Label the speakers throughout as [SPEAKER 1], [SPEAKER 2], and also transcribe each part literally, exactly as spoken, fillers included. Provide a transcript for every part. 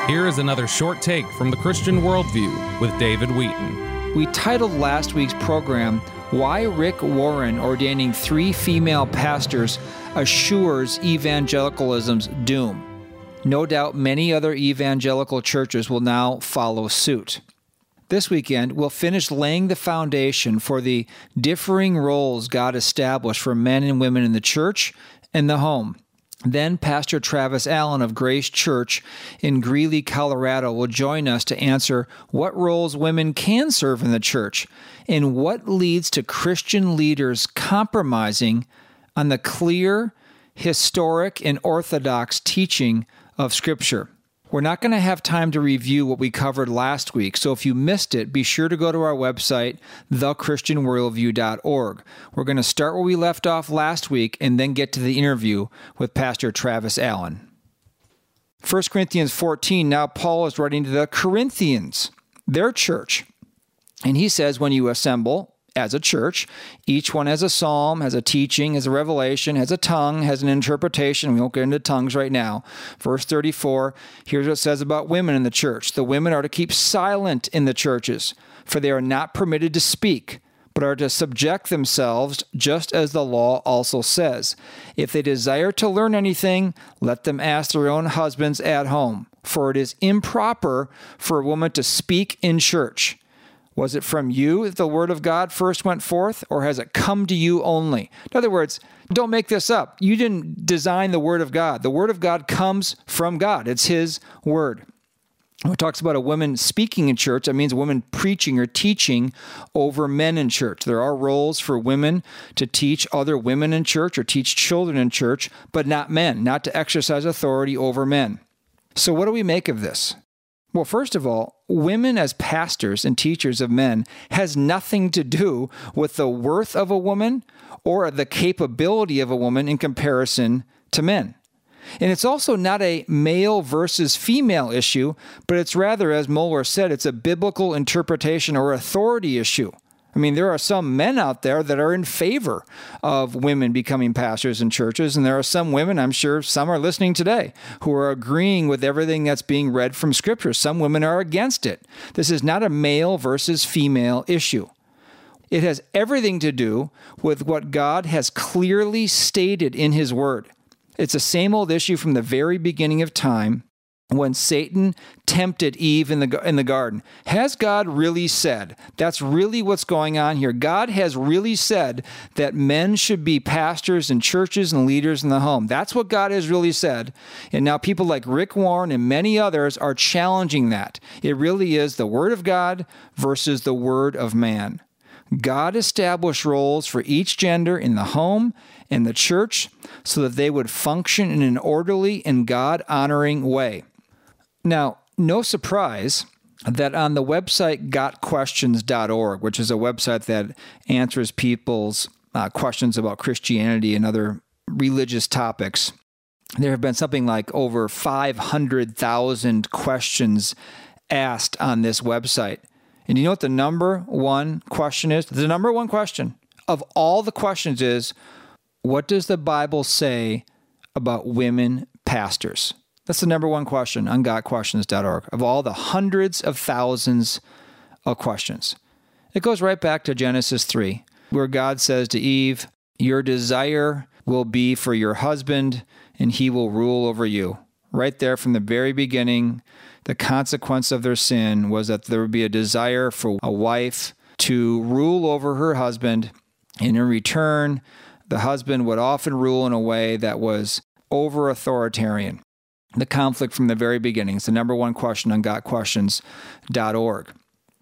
[SPEAKER 1] Here is another short take from the Christian Worldview with David Wheaton.
[SPEAKER 2] We titled last week's program, Why Rick Warren Ordaining Three Female Pastors Assures Evangelicalism's Doom. No doubt many other evangelical churches will now follow suit. This weekend, we'll finish laying the foundation for the differing roles God established for men and women in the church and the home. Then Pastor Travis Allen of Grace Church in Greeley, Colorado will join us to answer what roles women can serve in the church and what leads to Christian leaders compromising on the clear, historic, and orthodox teaching of Scripture. We're not going to have time to review what we covered last week, so if you missed it, be sure to go to our website, the christian worldview dot org. We're going to start where we left off last week and then get to the interview with Pastor Travis Allen. First Corinthians fourteen, now Paul is writing to the Corinthians, their church. And he says, when you assemble as a church, each one has a psalm, has a teaching, has a revelation, has a tongue, has an interpretation. We won't get into tongues right now. Verse thirty-four, here's what it says about women in the church. The women are to keep silent in the churches, for they are not permitted to speak, but are to subject themselves, just as the law also says. If they desire to learn anything, let them ask their own husbands at home, for it is improper for a woman to speak in church. Was it from you that the word of God first went forth, or has it come to you only? In other words, don't make this up. You didn't design the word of God. The word of God comes from God. It's his word. When it talks about a woman speaking in church, that means a woman preaching or teaching over men in church. There are roles for women to teach other women in church or teach children in church, but not men, not to exercise authority over men. So what do we make of this? Well, first of all, women as pastors and teachers of men has nothing to do with the worth of a woman or the capability of a woman in comparison to men. And it's also not a male versus female issue, but it's rather, as Moeller said, it's a biblical interpretation or authority issue. I mean, there are some men out there that are in favor of women becoming pastors in churches, and there are some women, I'm sure some are listening today, who are agreeing with everything that's being read from Scripture. Some women are against it. This is not a male versus female issue. It has everything to do with what God has clearly stated in His Word. It's the same old issue from the very beginning of time, when Satan tempted Eve in the in the garden. Has God really said? That's really what's going on here. God has really said that men should be pastors in churches and leaders in the home. That's what God has really said. And now people like Rick Warren and many others are challenging that. It really is the word of God versus the word of man. God established roles for each gender in the home and the church so that they would function in an orderly and God-honoring way. Now, no surprise that on the website got questions dot org, which is a website that answers people's uh, questions about Christianity and other religious topics, there have been something like over five hundred thousand questions asked on this website. And you know what the number one question is? The number one question of all the questions is, what does the Bible say about women pastors? That's the number one question on got questions dot org of all the hundreds of thousands of questions. It goes right back to Genesis three, where God says to Eve, your desire will be for your husband, and he will rule over you. Right there from the very beginning, the consequence of their sin was that there would be a desire for a wife to rule over her husband, and in return, the husband would often rule in a way that was over-authoritarian. The conflict from the very beginning is the number one question on got questions dot org.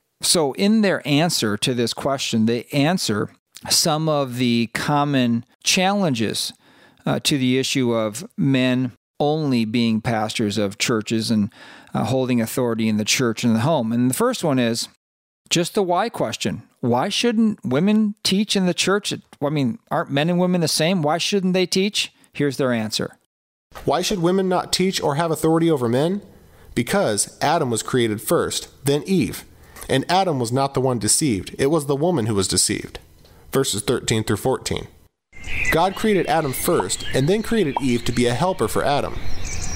[SPEAKER 2] So in their answer to this question, they answer some of the common challenges uh, to the issue of men only being pastors of churches and uh, holding authority in the church and the home. And the first one is just the why question. Why shouldn't women teach in the church? I mean, aren't men and women the same? Why shouldn't they teach? Here's their answer.
[SPEAKER 3] Why should women not teach or have authority over men? Because Adam was created first, then Eve. And Adam was not the one deceived. It was the woman who was deceived. Verses thirteen through fourteen. God created Adam first, and then created Eve to be a helper for Adam.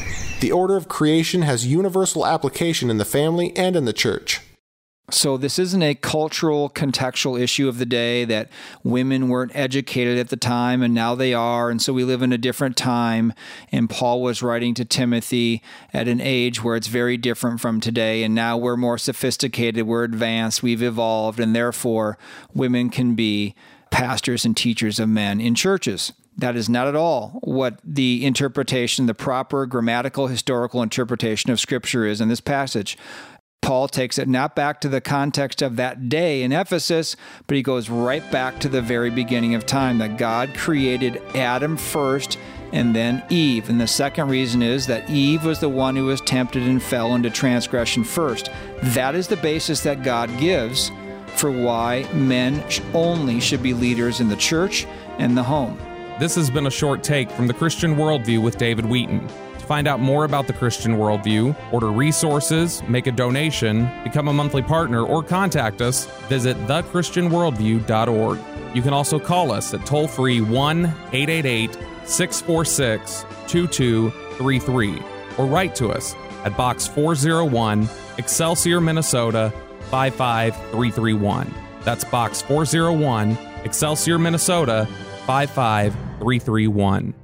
[SPEAKER 3] The order of creation has universal application in the family and in the church.
[SPEAKER 2] So this isn't a cultural, contextual issue of the day that women weren't educated at the time and now they are, and so we live in a different time. And Paul was writing to Timothy at an age where it's very different from today, and now we're more sophisticated, we're advanced, we've evolved, and therefore women can be pastors and teachers of men in churches. That is not at all what the interpretation, the proper grammatical, historical interpretation of Scripture is in this passage. Paul takes it not back to the context of that day in Ephesus, but he goes right back to the very beginning of time, that God created Adam first and then Eve. And the second reason is that Eve was the one who was tempted and fell into transgression first. That is the basis that God gives for why men only should be leaders in the church and the home.
[SPEAKER 1] This has been a short take from the Christian Worldview with David Wheaton. To find out more about the Christian Worldview, order resources, make a donation, become a monthly partner, or contact us, visit the christian worldview dot org. You can also call us at toll-free one eight eight eight, six four six, two two three three or write to us at Box four oh one, Excelsior, Minnesota five five three three one. That's Box four oh one, Excelsior, Minnesota five five three three one.